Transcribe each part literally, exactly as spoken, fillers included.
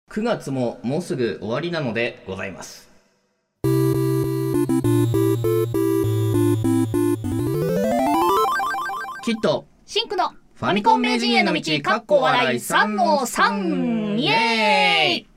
くがつももうすぐ終わりなのでございます。きっとシンクのファミコン名人への道かっこ笑い さんのさん イエーイ。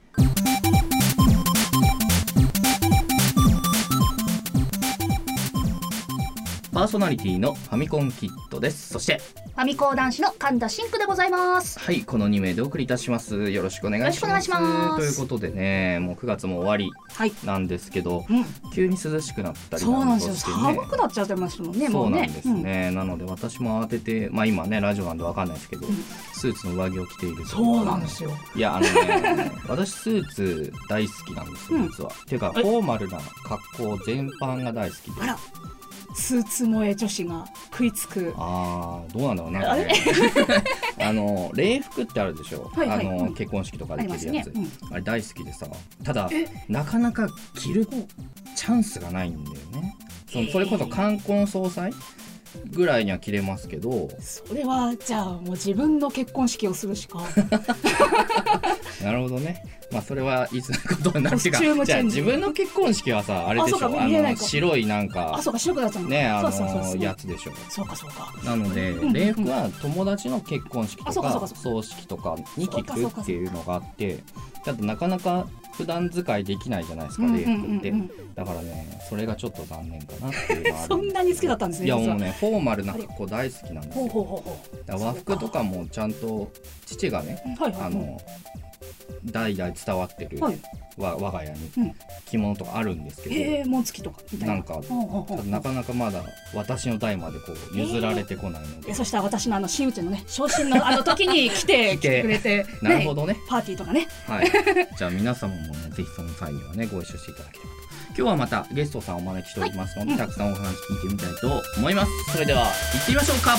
パーソナリティのファミコンキットです。そしてファミコン男子の神田シンクでございます。 はい、このにめいでお送りいたします。よろしくお願いします。 よろしくお願いします。 ということでね、もうくがつも終わりなんですけど、はい、うん、急に涼しくなったりなんかしてね、 そうなんですよ。寒くなっちゃってますもんね。 そうなんですね、うん、なので私も慌てて、まあ今ねラジオなんでわかんないですけど、うん、スーツの上着を着ていると、ね、 そうなんですよ。 いやあのね私スーツ大好きなんですよ実は、うん、っていうかフォーマルな格好全般が大好きで、 あらスーツ萌え女子が食いつく。 ああ、どうなんだろうな、ね、あの礼服ってあるでしょ、はいはい、あの、うん、結婚式とかで着るやつ あ,、ねうん、あれ大好きでさ、ただなかなか着るチャンスがないんだよね。そ, それこそ冠婚葬祭ぐらいには着れますけど、 それはじゃあもう自分の結婚式をするしかなるほどね。まあそれはいつのことになってか、じゃあ自分の結婚式はさあれでしょ、あの白いなんかあそうか白くなっちゃうね、あのやつでしょ。 そうかそうか。 なので礼服は友達の結婚式とか葬式とかに着くっていうのがあって、だってなかなか普段使いできないじゃないですか礼服って。だからねそれがちょっと残念かなっていうのはある。 そんなに好きだったんですね。 いやもうねフォーマルな格好大好きなんですよ。 ほうほうほうほう。 和服とかもちゃんと父がね、はいはい、あの代々伝わってる、はい、わ我が家に着物とかあるんですけど、 えー、紋付きとかみたいな、 なんかなかなかまだ私の代までこう譲られてこないので、 えー、そしたら私のあの真打ちのね昇進のあの時に来て来てくれて、ね、 なるほどね、 パーティーとかね、 はい、じゃあ皆様もねぜひその際にはねご一緒していただければと。今日はまたゲストさんをお招きしておりますので、はい、たくさんお話聞いてみたいと思います。それでは行ってみましょうか。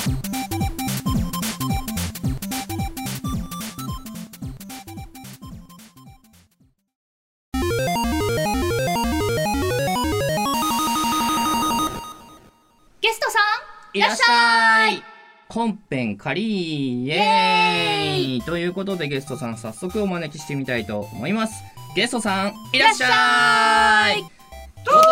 ゲストさんいらっしゃい。本編仮イエーイということでゲストさん早速お招きしてみたいと思います。ゲストさんいらっしゃい。どうぞ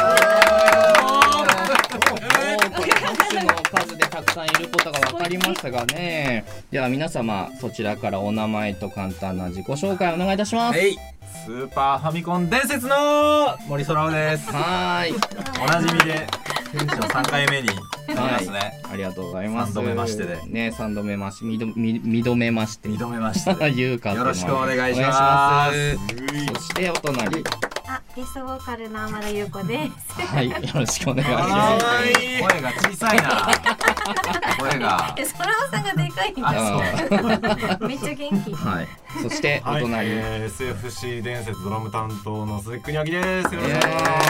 これ拍手の数でたくさんいることが分かりましたがね。では皆様そちらからお名前と簡単な自己紹介お願いいたします。 はい、スーパーファミコン伝説の森空です。 はい、 おなじみでテンションさんかいめにますね、 はい、ありがとうございます。 さんどめましてでね、さんどめまし、みど、み、みどめまして。 みどめまして言うかよろしくお願いします。 そしてお隣。 あ、ゲストボーカルの天田優子です。 はい、よろしくお願いします。 声が小さいな。声が。 え、そらおさんがでかいんだ。めっちゃ元気。 はい。そしてお隣、 はい、えー、エスエフシー 伝説ドラム担当の鈴木邦明です。よろしくお願いします。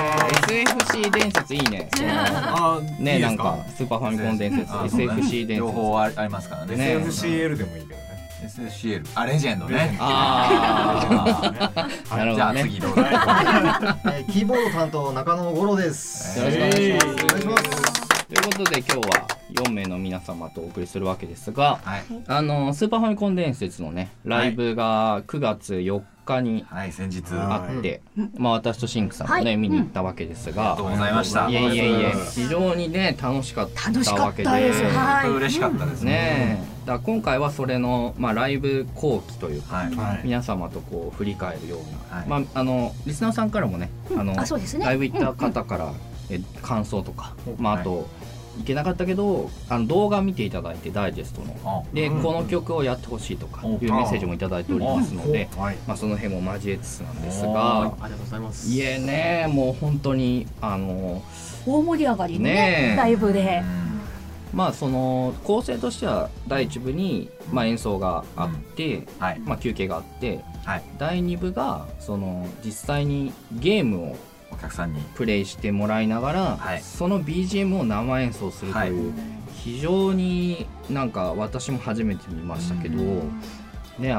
エスエフシー 伝説いいね。あね、いいなんかスーパーファミコン伝説、エスエフシー 伝説両方ありますからね。 エスエフシーエル でもいいけどね。 エスエフシーエル、あ、レジェンドね。 ああ、なるほどね。 じゃあ次どうぞ。 キーボード担当中野五郎です。 よろしくお願いします。 お願いします。 ということで今日はよんめいの皆様とお送りするわけですが、 はい、 あのスーパーファミコン伝説のねライブがくがつよっかにはい先日あって、はい、まあ私とシンクさんもね、はい、見に行ったわけですが、 ありがとうございました。 いえいえいえ、非常にね楽しかったわけで、 本当嬉しかったですね。 ねだから今回はそれの、まあ、ライブ後期というか、はい、皆様とこう振り返るような、はい、まあ、あのリスナーさんからもね、うん、あのあそうですね、ライブ行った方から、うん、え感想とか、まあ、あと、はい、行けなかったけどあの動画見ていただいてダイジェストので、うん、この曲をやってほしいとかいうメッセージもいただいておりますので、まあ、その辺も交えつつなんですが、 ありがとうございます。 いえねもう本当にあの大盛り上がりのねライブで、 まあその構成としてはだいいち部にまあ演奏があって、うんはい、まあ休憩があって、はい、だいに部がその実際にゲームをお客さんにプレイしてもらいながら、はい、その ビージーエム を生演奏するという、はい、非常になんか私も初めて見ましたけど、ね、あれっ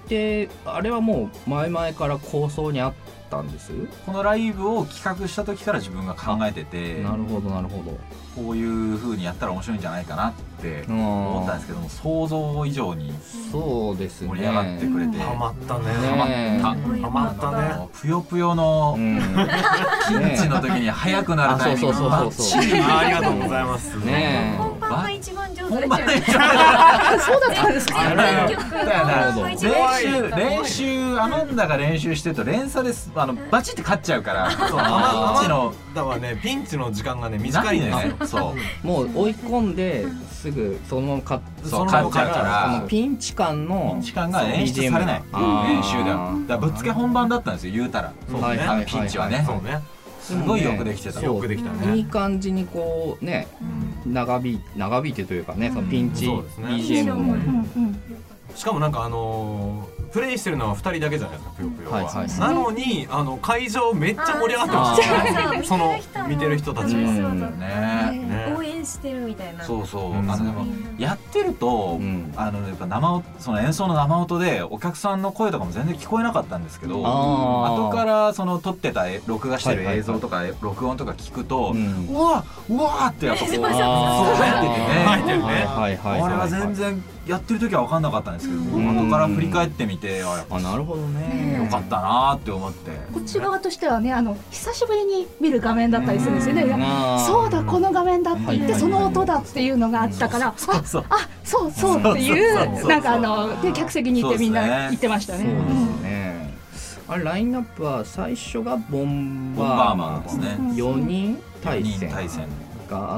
ってあれはもう前々から構想にあったんです？ このライブを企画した時から自分が考えてて、 なるほどなるほど、 こういう風にやったら面白いんじゃないかなって思ったんですけども、想像以上にそうですね、 盛り上がってくれて、 ハマったね。 ハマったハマったね。ぷよぷよのピンチの時に速くなるタイミングがバッチリ。 ありがとうございます。 ねえ。本番が一番上手でしたね。 そうだったんですか。 練習練習アマンダが練習してると連鎖です。あのバチって勝っちゃうから。 そう、アマンダはねピンチの時間がね短いんですよ。 そう。 もう追い込んですぐそのまま勝っちゃうから、ピンチ感のピンチ感が演出されない練習では。だからぶっつけ本番だったんですよ、言うたら。ピンチはね。すごいよくできてた。 よくできたね。 いい感じにこうね、長引長引いてというかね、そのピンチ ビージーエム も。 しかもなんかあのプレイしてるのはふたりだけじゃないですか、ぷよぷよは。なのにあの会場めっちゃ盛り上がってましたね。その見てる人たちが応援してるみたいな。 そうそう。あのでもやってるとあのやっぱ生音、その演奏の生音でお客さんの声とかも全然聞こえなかったんですけど、後からその撮ってた録画してる映像とか録音とか聞くと、うわうわってやっぱこう入っててね。あれは全然やってる時は分かんなかったんですけど、後から振り返ってみて、 あ、なるほどね、 よかったなって思って。 こっち側としてはね、あの久しぶりに見る画面だったりするんですよね。そうだ、この画面だって言ってその音だっていうのがあったから、あ、そうそうっていうなんかあので客席にいてみんな言ってましたね。 そうですね。あれラインナップは最初がボンバーマンですね。よにん対戦があって、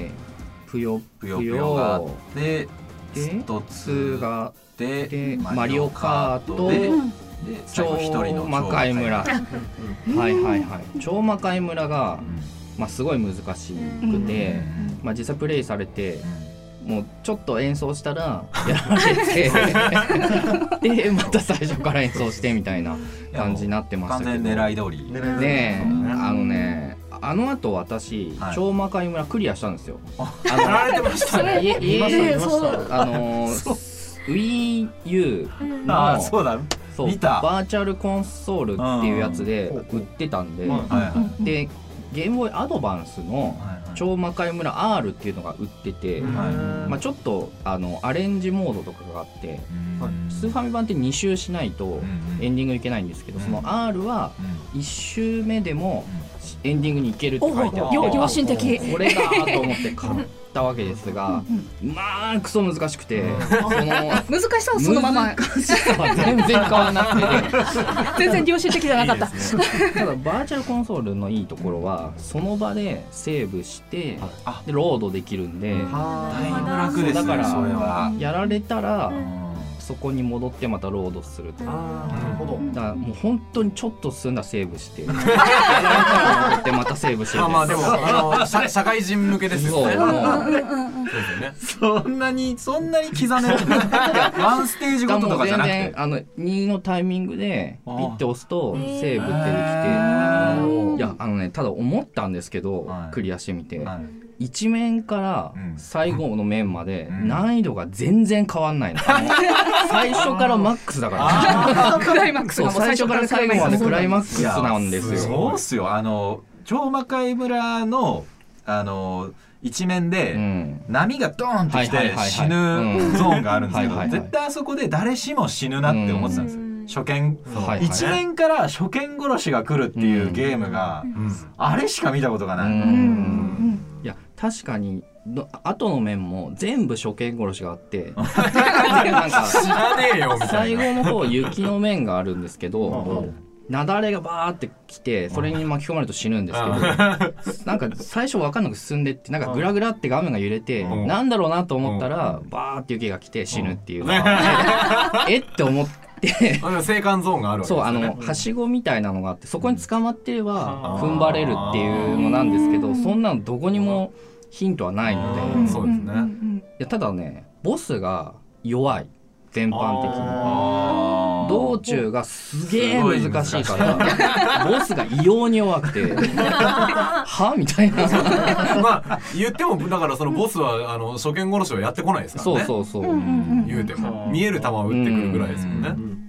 ぷよぷよがあって、ストツがあって、マリオカートで超魔界村、はいはいはい、超魔界村がまあすごい難しくて、まあ実際プレイされてもうちょっと演奏したらやられてでまた最初から演奏してみたいな感じになってましたけど、 完全狙い通りね。あのね、あの後私、はい、超魔界村クリアしたんですよ。 あのやられてましたね。 家あの Wii U のそうだそうバーチャルコンソールっていうやつで売ってたんで、でゲームボーイアドバンスの超魔界村 アール っていうのが売ってて、まあちょっとあのアレンジモードとかがあって、スーファミ版ってに周しないとエンディングいけないんですけど、その アール はいち周目でもエンディングに行けるって書いてあって、 良心的、 これだと思って買ったわけですが、まあクソ難しくて、その難しさはそのまま、 難しさは全然変わらなくて全然良心的じゃなかった。 ただバーチャルコンソールのいいところはその場でセーブしてでロードできるんで、 だいぶ楽ですね。 だからそれはやられたらそこに戻ってまたロードすると。 ああ、なるほど。 だからもう本当にちょっと進んだセーブしてやられたら戻ってまたセーブして。 まあまあでもあの社社会人向けですよね。 そんなにそんなに刻めるワンステージごととかじゃなくて、 全然あのにのタイミングでピッて押すとセーブってできて、いやあのね、ただ思ったんですけど、クリアしてみていち面から最後の面まで難易度が全然変わんないの。最初からマックスだからクライマックスが最初から最後までクライマックスなんですよ。 そうっすよ。あの超魔界村のあの一面で波がドーンってきて死ぬゾーンがあるんですけど、絶対あそこで誰しも死ぬなって思ってたんですよ。初見一面から初見殺しが来るっていうゲームがあれしか見たことがない。 いや確かに後の面も全部初見殺しがあってなんか知らねえよみた最いな。 後の方雪の面があるんですけど、雪崩がバーってきてそれに巻き込まれると死ぬんですけど、なんか最初分かんなく進んでってなんかグラグラって画面が揺れてなんだろうなと思ったらバーって雪が来て死ぬっていうえって思って。 生還ゾーンがあるわけですね。 そう、あのはしごみたいなのがあってそこに捕まってれば踏ん張れるっていうのなんですけど、そんなのどこにもヒントはないので。 そうですね。 いやただね、ボスが弱い、全般的に道中がすげえ難しいからボスが異様に弱くてはみたいな。 まあ言ってもだからそのボスはあの初見殺しはやってこないですからね。 そうそうそう、 言うても見える球を打ってくるぐらいですもんね。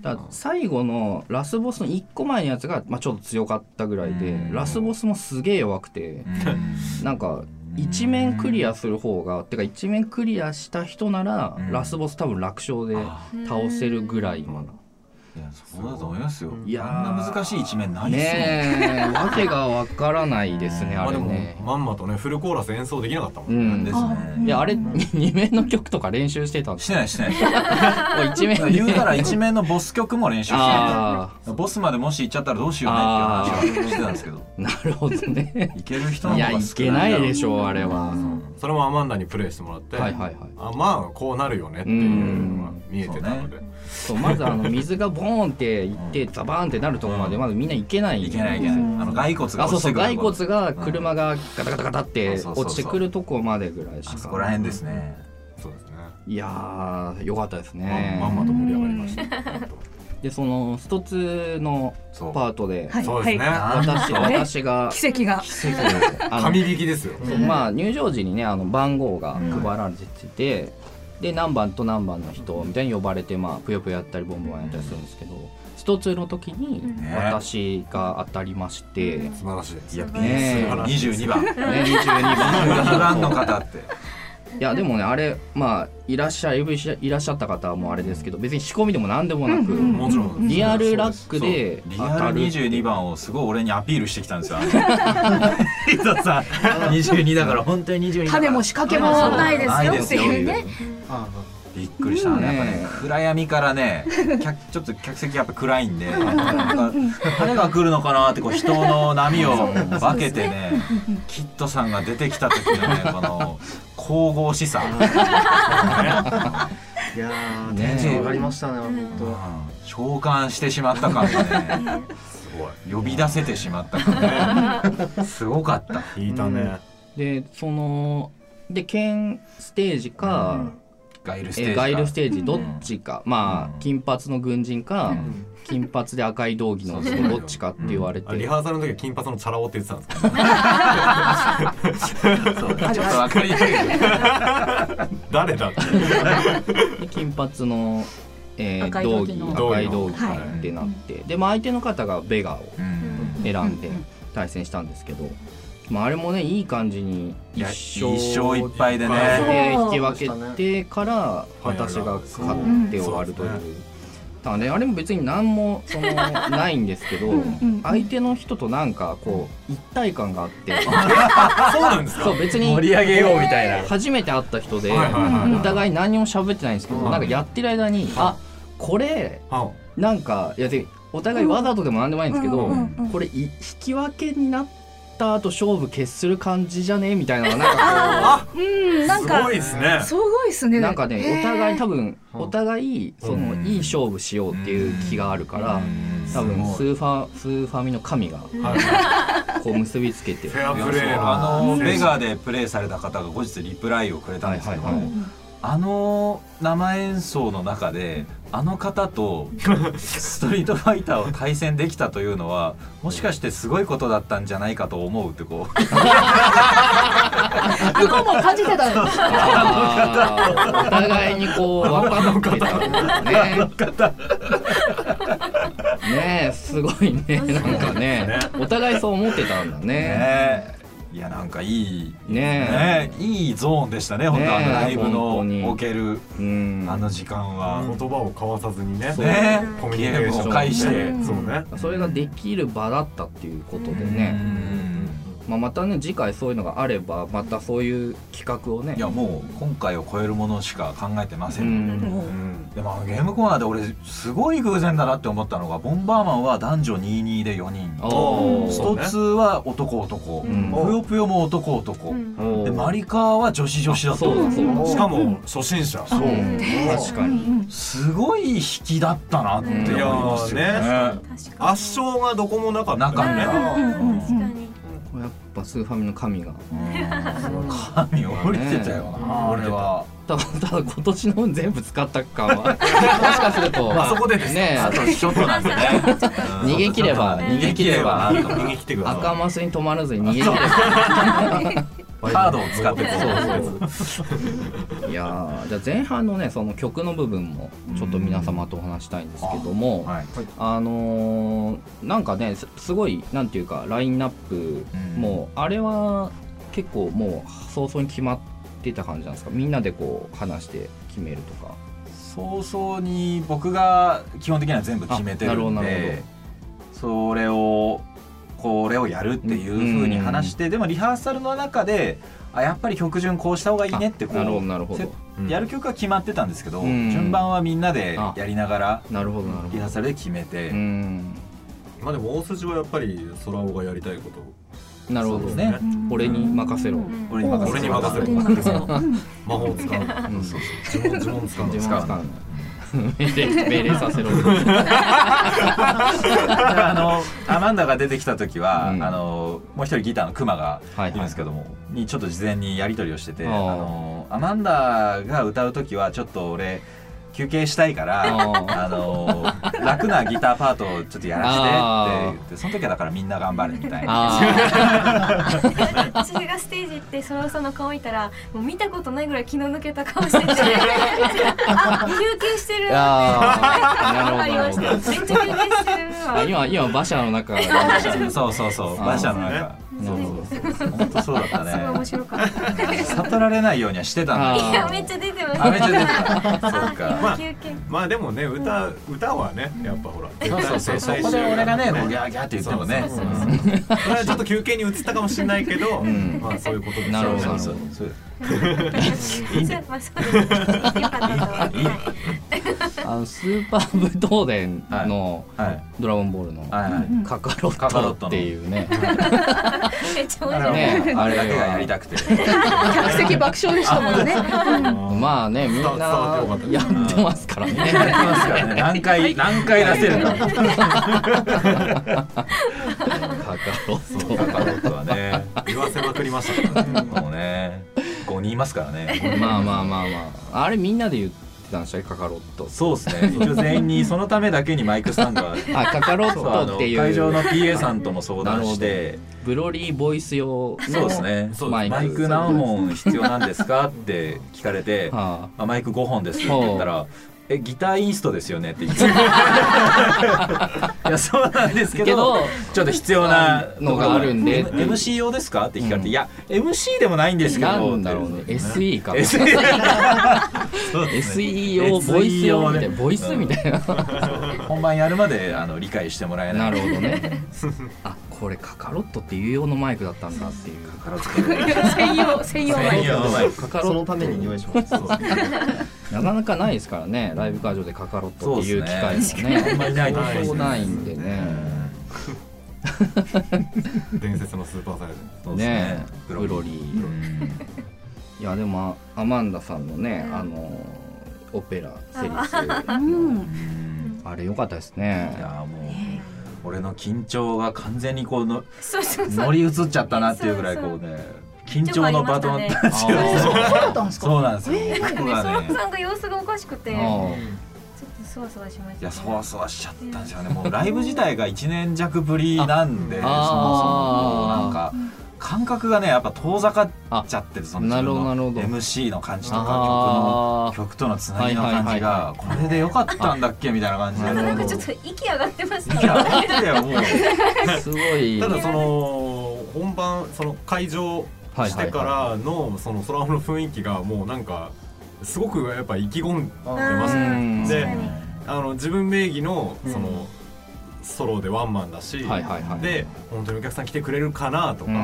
だ最後のラスボスのいっこまえのやつが、まあ、ちょっと強かったぐらいで、ラスボスもすげえ弱くて、なんか一面クリアする方がてか一面クリアした人ならラスボス多分楽勝で倒せるぐらいの。 いやそうだと思いますよ。いやあんな難しい一面ないっすねえ。わけがわからないですねあれね。 まんまとねフルコーラス演奏できなかったもん。 うんですね。 いやあれに面の曲とか練習してたんですしてないしてない。一面言うたら一面のボス曲も練習してた。ボスまでもし行っちゃったらどうしようねっていう話をしてたんですけど。 なるほどね。 いける人の方が少ない。 いやいけないでしょうあれは。 それもアマンダにプレイしてもらって、はいはいはい。あまあこうなるよねっていうのが見えてたので。 そうまずあの水がボーンっていってザバーンってなるところまでまずみんな行けない。 行けない行けない。あの骸骨が落ちてくる。 骸骨が車がガタガタガタって落ちてくるとこまでぐらいしか。 そこら辺ですね。 そうですね。 いやー良かったですね。 まんまと盛り上がりました。 でその一つのパートで、 そうですね。 私私が奇跡が奇跡神引きですよ。 まあ入場時にねあの番号が配られてて、で何番と何番の人みたいに呼ばれてまあぷよぷよやったりボンボンやったりするんですけど、一つの時に私が当たりまして、 素晴らしい。 いやねにじゅうにばんねにじゅうにばんにばんの方って。 いやでもねあれまあいらっしゃいいらっしゃった方はもうあれですけど別に仕込みでもなんでもなく、 もちろんリアルラックでリアルにじゅうにばんをすごい俺にアピールしてきたんですよ。伊藤さんにじゅうにだから本当ににじゅうに種も仕掛けもないですよっていうね。 びっくりしたね。やっぱね暗闇からねちょっと客席やっぱ暗いんで誰が来るのかなってこう人の波を分けてねキッドさんが出てきた時のねこの神々しさ。 いやーテンション上がりましたね本当。召喚してしまった感でねすごい呼び出せてしまった感ねすごかった。 いいたね。 でそので剣ステージかガイルステージか、 ガイルステージどっちか、まあ金髪の軍人か金髪で赤い道着の人どっちかって言われて、 リハーサルの時は金髪のチャラ男って言ってたんですか。 そうちょっと分かりにくい。 誰だって金髪のえー、道着赤い道着ってなって、でまあ相手の方がベガを選んで対戦したんですけど、まあ、あれもねいい感じに一勝一勝一敗でね引き分けてから私が勝って終わるという。だからねあれも別に何もそのないんですけど相手の人となんかこう一体感があってそうなんですか。 そう別に盛り上げようみたいな初めて会った人でお互い何も喋ってないんですけどなんかやってる間にあこれなんかいやでお互いわざとでも何でもないんですけどこれ引き分けになってあと勝負決する感じじゃねみたいなのがなんかこううんなんかすごいですね。 すごいですね。 なんかねお互い多分お互いそのいい勝負しようっていう気があるから多分スーファスーファミの神がこう結びつけてフェアプレーあのベガでプレイされた方が後日リプライをくれたんですけどあの生演奏の中であの方とストリートファイターを対戦できたというのはもしかしてすごいことだったんじゃないかと思うってこう向こうも感じてたよ。 お互いにこう分かってたんだね。ねえすごいねなんかねお互いそう思ってたんだね。 ねいやなんかいいねえいいゾーンでしたね本当あのライブのおけるあの時間は言葉を交わさずにねコミュニケーションを介してそうねそれができる場だったっていうことでね。まあまたね次回そういうのがあればまたそういう企画をねいやもう今回を超えるものしか考えてませんでもあのゲームコーナーで俺すごい偶然だなって思ったのがボンバーマンは男女にじゅうにでよにんストツーは男男ぷよぷよも男男でマリカーは女子女子だったしかも初心者そう確かにすごい引きだったなって思いますよね圧勝がどこもなかったなかったやっぱスーファミの神が神降りてたよな俺はただただ今年の分全部使った感はもしかするとまあそこでですねあとちょっとなんですね逃げ切れば逃げ切れば逃げ切ってください赤マスに止まらずに逃げ切ればカードを使ってこういやじゃあ前半のねその曲の部分もちょっと皆様とお話したいんですけども、あ、はい、あのー、なんかね す, すごいなんていうかラインナップも、うん、あれは結構もう早々に決まってた感じなんですか？みんなでこう話して決めるとか。 早々に僕が基本的には全部決めてるんで、それをこれをやるっていう風に話して、うん、でもリハーサルの中であやっぱり曲順こうした方がいいねってこうやる曲は決まってたんですけど、うん、順番はみんなでやりながらリハーサルで決めて、うん、 まあでも大筋はやっぱり空尾がやりたいこと。 なるほどね。俺に任せろ。 俺に任せろ。魔法を使う。呪文呪文使う。 使う。命令命令させろ。 あのアマンダが出てきた時は、うん、あのもう一人ギターのクマがいるんですけども、はいはい、にちょっと事前にやり取りをしてて、あのアマンダが歌う時はちょっと俺休憩したいからあの楽なギターパートをちょっとやらせてって言って、その時はだからみんな頑張るみたいな。 私がステージ行って空尾さんの顔見たらもう見たことないぐらい気の抜けた顔しててあ休憩してるってありました。めっちゃ休憩してるわ。 今今馬車の中そうそうそう馬車の中そうそうそう本当そうだったね。 すごい面白かった。 悟られないようにはしてたんだ。 いやめっちゃ出てました。 あめっちゃ出てた。そうか。 まあまあでもね歌歌はねやっぱほら。 そうそうそう。そこで俺がねもうギャーギャーって言ってもね。 これはちょっと休憩に移ったかもしれないけど、まあそういうことです。 なるほど。そういいね。まあそうです。よかったと。 あのスーパー武闘伝のドラゴンボールのカカロットっていうね。 めっちゃ面白いね。あれだけがやりたくて。 客席爆笑でしたもんね。 まあねみんなやってますからね。 やってますからね。何回何回出せるか。カカロット。 カカロットはね言わせまくりましたからね。 もうねごにんいますからね。 まあまあまあまああれみんなで言ってたんですよカカロット。 そうですね。一応全員にそのためだけにマイクスタンドはあカカロットっていう会場の ピーエー さんとも相談してブロリーボイス用そうですねマイク、マイク何本必要なんですかって聞かれて、はあ、マイクごほんですって言ったらえギターインストですよねって言っていやそうなんですけどちょっと必要なのがあるんでエムシー 用ですかって聞かれて、うん、いや エムシー でもないんですけどなんだろうね エスイー か エスイー 用ボイス用みたいなボイスみたいな本番やるまであの理解してもらえない。 なるほどねあこれカカロットっていう用のマイクだったんだっていうカカロット専用専用マイクカカロットそのために用意しますなかなかないですからねライブ会場でカカロットっていう機会もねあんまりないそうないんでね伝説のスーパーサイズねブロリーいやでもアマンダさんのねあのオペラセリフあれ良かったですね。 いやもう俺の緊張が完全にこうの乗り移っちゃったなっていうぐらいこうね緊張のバトンタッチそうだったんですか。 そうなんですよ。 僕がねそのさんが様子がおかしくてちょっとそわそわしました。 いやそわそわしちゃったんですよね。もうライブ自体がいちねん弱ぶりなんでそもそもなんか感覚がねやっぱ遠ざかっちゃってるその自分の エムシー の感じとか曲の曲とのつなぎの感じがこれでよかったんだっけみたいな感じでなんかちょっと息上がってましたね。 息上がってたよもうすごい。 ただその本番その会場してからのその空の雰囲気がもうなんかすごくやっぱ意気込んでますね。であの自分名義のそのソロでワンマンだし、はいはいはい、で本当にお客さん来てくれるかなとか、うん、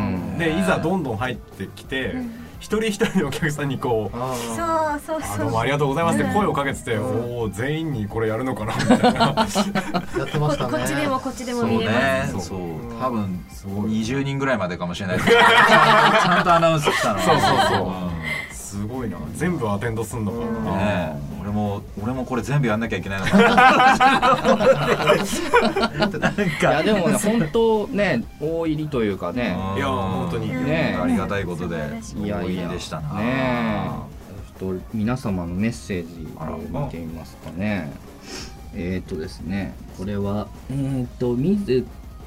でいざどんどん入ってきて、うん、一人一人のお客さんにこうそうそうそうあどうもありがとうございますって声をかけてて、うん、おお全員にこれやるのかなみたいなやってましたね。 こっちでもこっちでも見れます。 そうねそう多分にじゅうにんぐらいまでかもしれないですけどちゃんとアナウンスしたの。 そうそうそう、うんすごいな全部アテンドすんのかな、 ね、俺も俺もこれ全部やんなきゃいけないのかななんかいやでもね本当ね大入りというかねいや本当にねありがたいことで大入りでしたな。 ねちょっと皆様のメッセージを見てみますかね。えっとですねこれはえっと水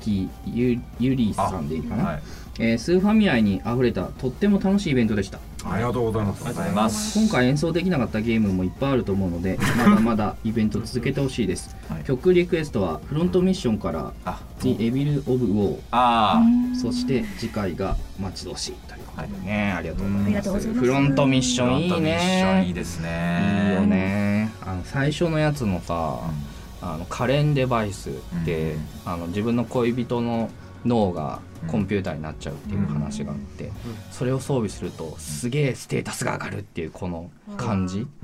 木ゆゆりさんでいいかな、はい、えー、スーファミ愛にあふれたとっても楽しいイベントでした。 ありがとうございます。ありがとうございます。 今回演奏できなかったゲームもいっぱいあると思うのでまだまだイベント続けてほしいです、はい、曲リクエストはフロントミッションから「The Evil of War」、あそして次回が待ち遠しいということでね、ありがとうございます。フロントミッションいいね。 いいですね。 いいよね。あの最初のやつのさ、あの可憐デバイスで、うん、あの自分の恋人の脳がコンピューターになっちゃうっていう話があって、うん、それを装備するとすげえステータスが上がるっていうこの感じ、うん、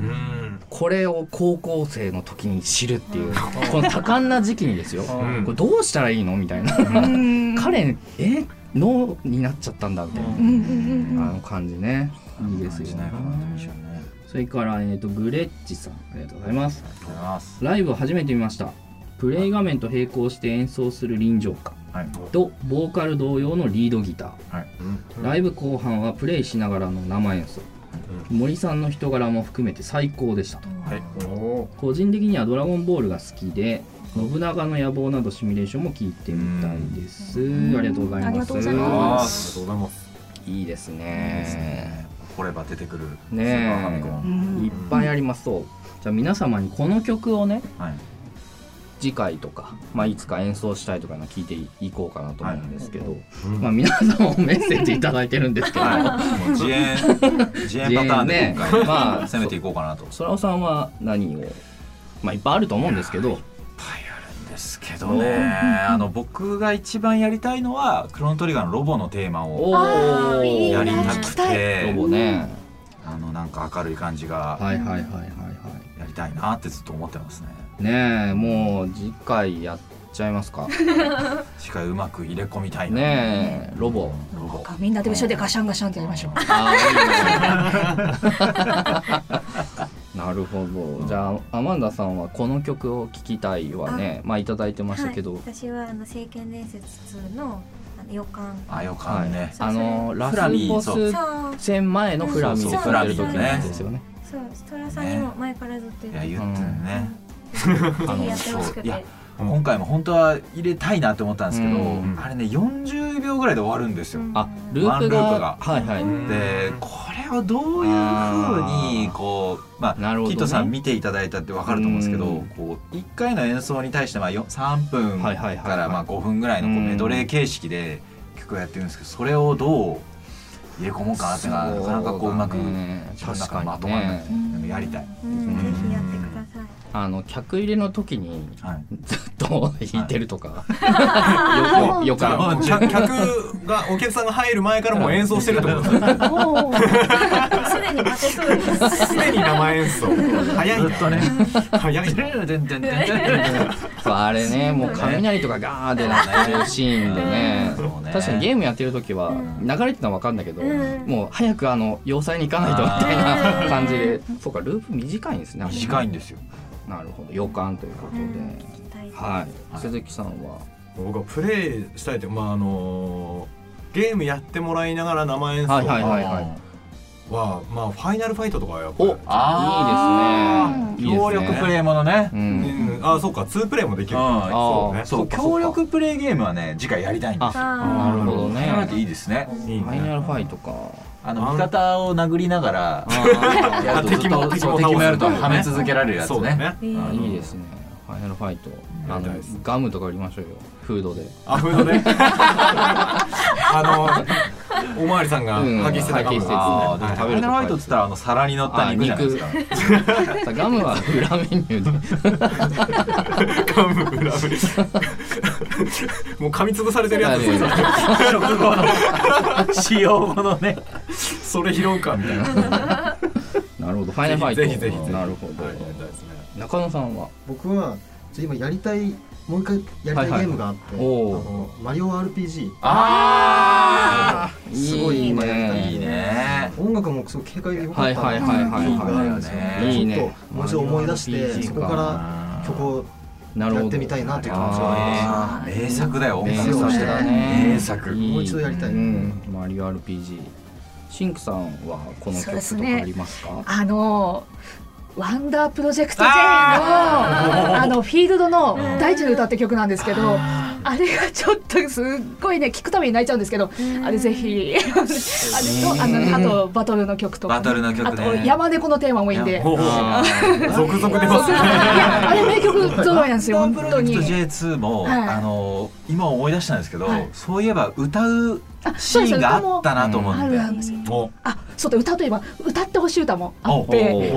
これを高校生の時に知るっていう、うん、この多感な時期にですよ、うん、これどうしたらいいのみたいな、うん、彼え脳になっちゃったんだみたいな、うん、あの感じね、いいですよね。それから、えーと、グレッチさん、ありがとうございます。ライブを初めて見ました。プレイ画面と並行して演奏する臨場感、はい、とボーカル同様のリードギター、はい、ライブ後半はプレイしながらの生演奏、うん、森さんの人柄も含めて最高でしたと、はい、個人的にはドラゴンボールが好きで信長の野望などシミュレーションも聞いてみたいです。ありがとうございます。ありがとうございます。いいですね。 これば出てくるねえ、いっぱいあります。そうじゃあ皆様にこの曲をね、はい、次回とか、まあ、いつか演奏したいとかの聞いていこうかなと思うんですけど、はい、まあ、皆さんもメッセージいただいてるんですけど、はい、 自演自演パターンで今回、ね、まあ、攻めていこうかなと。 そらおさんは何を、まあ、いっぱいあると思うんですけど、いっぱいあるんですけどね、あの僕が一番やりたいのはクロノトリガーのロボのテーマをやりたくて、 ロボね、 あのなんか明るい感じがはいはいはいはいはいやりたいなってずっと思ってますね。 ねえ、もう次回やっちゃいますか。 次回うまく入れ込みたいな。 ねえ、ロボロボみんなで後ろでガシャンガシャンってやりましょう。 あいいなるほど。じゃあアマンダさんはこの曲を聴きたいはね、まあいただいてましたけど、はい、 私はあの聖剣伝説ツーの予感、 あ予感ね、 はい、あのラスボス戦前のフラミーでフラミーの時ですよね。 そう、ストラさんにも前からずっと言ってるね。 あのやってほしくて。 今回も本当は入れたいなって思ったんですけど、あれねよんじゅうびょうぐらいで終わるんですよ。 あ、ループが。はいはい。 で、これをどういう風にこう、まあキットさん見ていただいたってわかると思うんですけど、こういっかいの演奏に対してまあさんぷんからまあごふんぐらいのこうメドレー形式で曲をやってるんですけど、それをどう入れ込もうかなっていうのがなかなかこううまく確かにまとまらない。やりたい。ぜひやってください。 あの客入れの時にずっと弾いてるとか、 はい、よくある。客がお客さんが入る前からもう演奏してるってことですね。 すでに待てそうです。 すでに生演奏。早いずっとね。 早い。 そうあれね、もう雷とかガーってなってるシーンでね。確かにゲームやってる時は流れてたのは分かるんだけど、もう早くあの要塞に行かないとみたいな感じで、そうかループ短いんですね。 短いんですよ。 なるほど、予感ということで、うん、はい、鈴木さんは僕はプレイしたいって、まああのー、ゲームやってもらいながら生演奏は、はいはいはい、はまあファイナルファイトとかやっぱりあいいですね、 協力プレイものね、 うんうん、あそうかツープレイもできる、 あそうね、そう協力プレイゲームはね次回やりたいんですよ。 なるほどね、 いいですね。 ファイナルファイトか、 あの味方を殴りながらやると敵も敵もやるとはめ続けられるやつね。 いいですね。ファイナルファイト、あのガムとか売りましょうよ、フードで。 あ、フードね。あのおまわりさんが破棄してたガム。ファイナルファイトっつったらあの皿に乗った肉じゃないですか。 ガムは裏メニューで。ガム裏メニュー。もう噛みつぶされてるやつですよ。 食後の使用後のね、 それ拾うかみたいな。 なるほど、ファイナルファイト。 ぜひぜひぜひ。 なるほど。中野さんは？ 僕は今やりたいもう一回やりたいゲームがあって、あのマリオ アールピージー。 ああ、 すごい今やりたい。 いいね。 音楽もすごい軽快で良かったなっていうのがあるんですよね。いいね。ちょっともう一度思い出してそこから曲をやってみたいなという気持ちがあります。 名作だよ。 名作としてだね。 名作。 もう一度やりたい。 マリオ アールピージー。シンクさんはこの曲とかありますか？ あのワンダープロジェクト J のあのフィールドの大地の歌って曲なんですけど、ああれがちょっとすっごいね聞くために泣いちゃうんですけど、あれぜひあれとあのあとバトルの曲とか、 バトルの曲ね、 あと山猫のテーマもいいんで、 続々出ますね。 あれ名曲揃いなんですよ本当に。 ジェイツー もあの今思い出したんですけど、そういえば歌うシーンがあったなと思って、 あ、そうだ、歌といえば歌ってほしい歌もあって、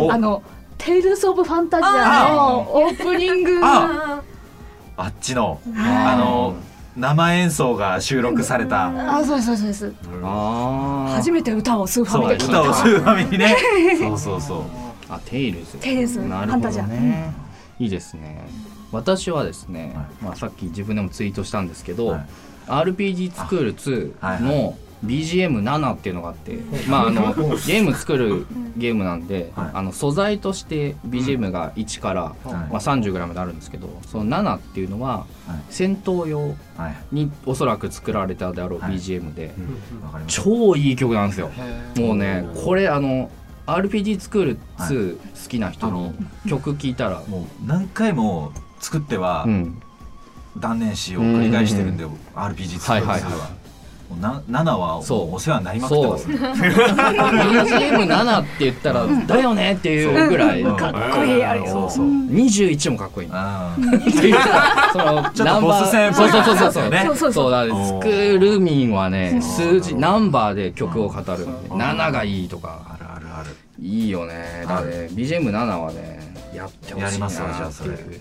あのテイルズ・オブ・ファンタジアのオープニング、 あっちのあの生演奏が収録された、 あ、そうですそうです。初めて歌をスーファミで聴いた。 歌をスーファミにね。そうそうそう。 あ、テイルズ。 テイルズ、ファンタジア。 いいですね。私はですね、まあさっき自分でもツイートしたんですけど、アールピージー スクールツーの ビージーエムなな っていうのがあって、まああのゲーム作るゲームなんで、あの素材として ビージーエム がいちからまあ さんじゅうグラム であるんですけど、そのななっていうのは戦闘用におそらく作られたであろう ビージーエム で、超いい曲なんですよ。もうね、これあの アールピージー スクールツー好きな人に曲聴いたらもう何回も作っては断念しを繰り返してるんで、 アールピージー スクールツーは。ななはお世話になりまくってます。ビージーエムなな って言ったらだよねっていうぐらいかっこいい。あれにじゅういちもかっこいい。 ちょっとボス戦っぽい。 そうそうそうそうね。そうだ、スクール民はね、数字ナンバーで曲を語るんで、なながいいとかあるあるある、 いいよね。だね ビージーエムなな はねやってほしいなっていう。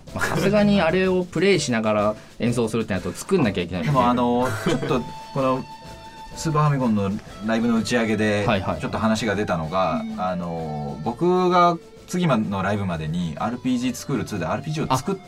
さすがにあれをプレイしながら演奏するってなると作んなきゃいけない。 でもあのちょっとこのスーパーファミコンのライブの打ち上げでちょっと話が出たのが、あの僕が次のライブまでに アールピージー スクールツーで アールピージー を作って、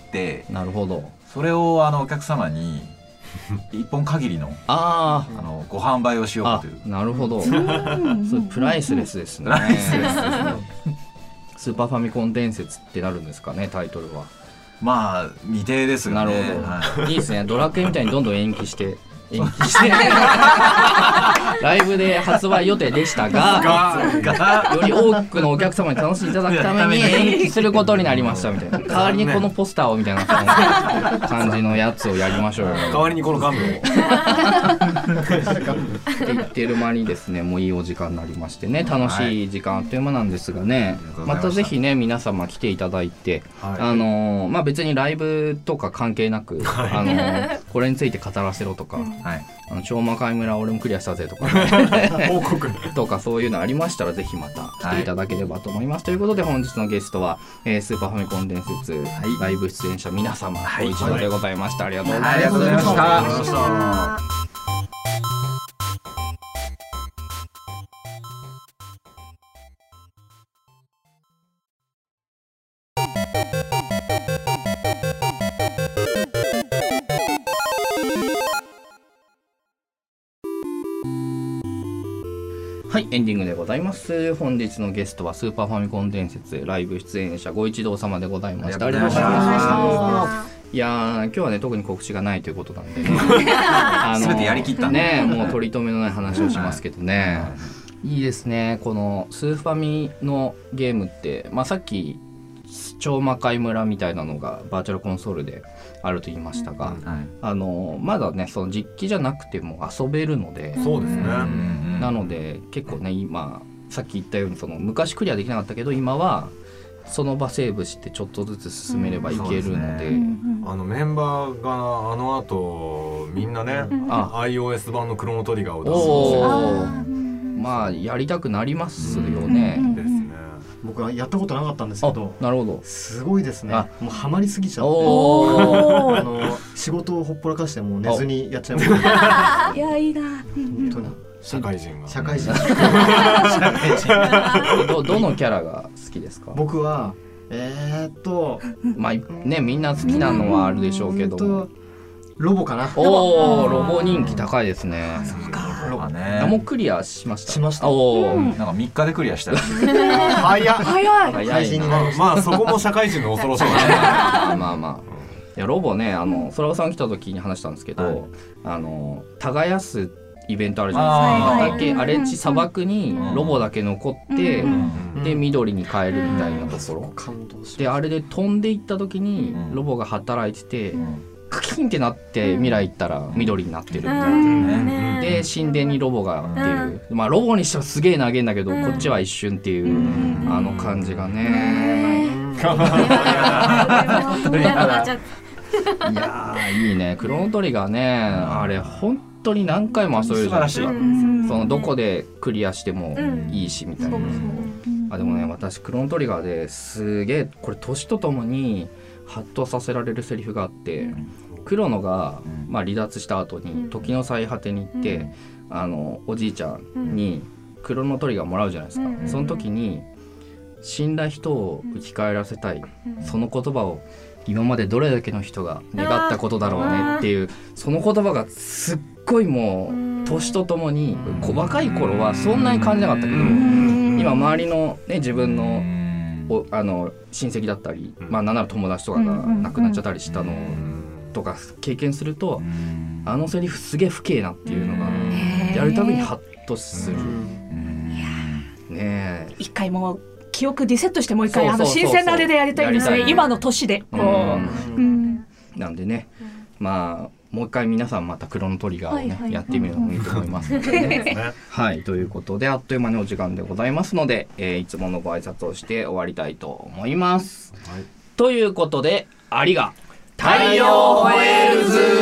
なるほど、 それをあのお客様に一本限りのああのご販売をしようかという。 なるほど、それプライスレスですね。プライスレスですね。スーパーファミコン伝説ってなるんですかね、タイトルは。 まあ未定ですよね。 なるほど、いいですね。ドラクエみたいにどんどん延期して延期してライブで発売予定でしたがより多くのお客様に楽しんでいただくために延期することになりましたみたいな。代わりにこのポスターをみたいな感じのやつをやりましょうよ。 代わりにこのガムをって言ってる間にですね、もういいお時間になりましてね、楽しい時間あっという間なんですがね、またぜひね皆様来ていただいて、あのまあ別にライブとか関係なく、あのこれについて語らせろとか、はい、あの超魔界村俺もクリアしたぜとか報告とかそういうのありましたらぜひまた来ていただければと思います、はい、ということで本日のゲストは、えー、スーパーファミコン伝説、はい、ライブ出演者皆様、はい、ご一度でございました、はい、ありがとうございました、はい、ありがとうございました。はい、エンディングでございます。本日のゲストはスーパーファミコン伝説ライブ出演者ご一同様でございました。ありがとうございました。いやー、今日はね特に告知がないということなんで、ね、 あの全てやりきったね、もう取り留めのない話をしますけどね、いいですね。このスーファミのゲームって、まあ、さっき超魔界村みたいなのがバーチャルコンソールであると言いましたが、うんはい、あのまだねその実機じゃなくても遊べるので、 そうですね、 なので結構ね今さっき言ったようにその昔クリアできなかったけど今はその場セーブしてちょっとずつ進めればいけるので、うん、 あのメンバーがあの後みんなね、うん、iOS 版のクロノトリガーを出すんですよ。まあやりたくなりますよね、うん、 ですね。 僕はやったことなかったんですけど、 なるほど、 すごいですね。もうハマりすぎちゃって、あの仕事をほっぽらかしてもう寝ずにやっちゃいました。 いやいいな、 本当に社会人が社会人ど, どのキャラが好きですか？ 僕はえー、っとまあねみんな好きなのはあるでしょうけど、 ロボかな。 おお、ロボ人気高いですね。 そうか、 ロボね。 もうクリアしました。 しました。 おお、 なんかみっかでクリアしたらしい。 早い早い。 配信になる。まあそこも社会人の恐ろしさね。 まあまあまあ。いやロボね、あの空尾さん来た時に話したんですけど、はい、あの耕すイベントあるじゃないですか。畑、荒れ地砂漠にロボだけ残って、うん、で緑に変えるみたいなところ。 感動しました。 であれで飛んでいった時にロボが働いてて。うん、 カキンってなって未来行ったら緑になってるみたいな、で神殿にロボがっていう、まあロボにしてはすげえ長いんだけど、こっちは一瞬っていうあの感じがね、いやいいね。クロノトリガーね、あれ本当に何回も遊べるじゃないですか。そのどこでクリアしてもいいしみたいな。あでもね、私クロノトリガーですげえこれ年とともにハッとさせられるセリフがあって、クロノがまあ離脱した後に時の最果てに行って、あのおじいちゃんにクロノトリガーもらうじゃないですか。その時に死んだ人を生き返らせたい、その言葉を今までどれだけの人が願ったことだろうねっていう、その言葉がすっごいもう年とともに、若い頃はそんなに感じなかったけど、今周りの、ね、自分のおあの親戚だったり、まあなんなら友達とかが亡くなっちゃったりしたのとか経験すると、あのセリフすげえ不敬なっていうのがやるたびにハッとする。ねえ、 一回も記憶リセットしてもう一回あの新鮮なあれでやりたいんですね。今の年でこう、うん、 なんでね、まあもう一回皆さんまたクロノトリガーをね、はいはい、やってみるのもいいと思いますのでね。はい、ということであっという間にお時間でございますので、えー、いつものご挨拶をして終わりたいと思います。はい、ということで、ありが太陽ホエールズ。